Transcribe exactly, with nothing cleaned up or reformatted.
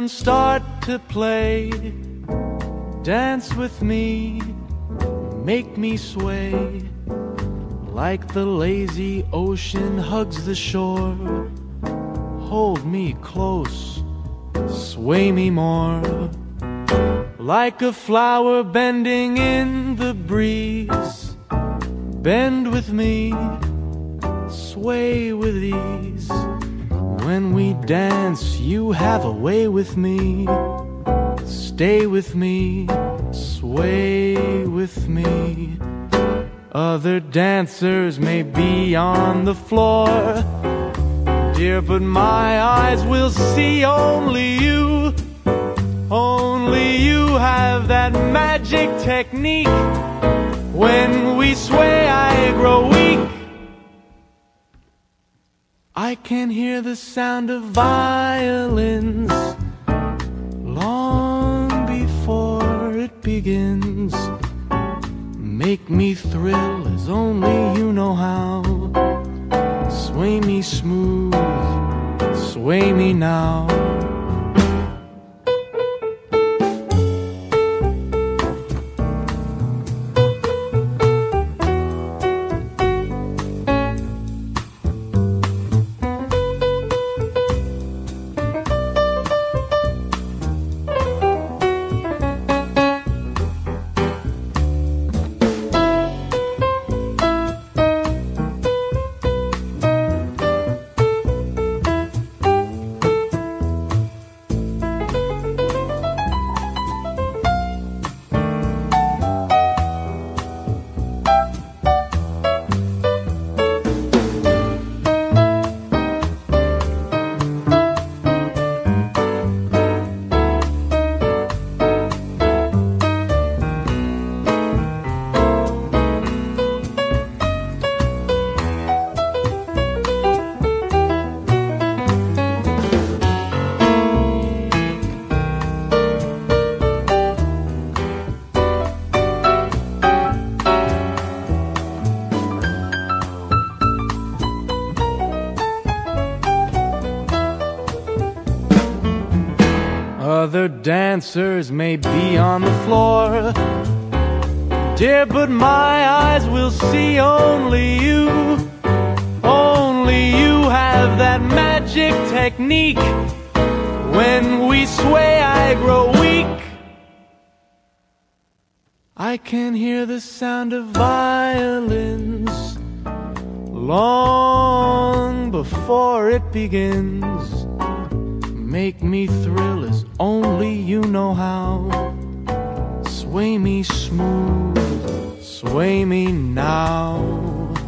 rhythm start to play. Dance with me, make me sway, like the lazy ocean hugs the shore. Hold me close, sway me more, like a flower bending in the breeze. Bend with me, sway with ease. When we dance, you have a way with me. Stay with me, sway with me. Other dancers may be on the floor, dear, but my eyes will see only you. Only you have that magic technique. When we sway, I grow weak. I can hear the sound of violins long before it begins. Make me thrill as only you know how. Sway me smooth, sway me now. Other dancers may be on the floor, dear, but my eyes will see only you. Only you have that magic technique. When we sway, I grow weak. I can hear the sound of violins long before it begins. Make me thrill as only you know how. Sway me smooth, sway me now.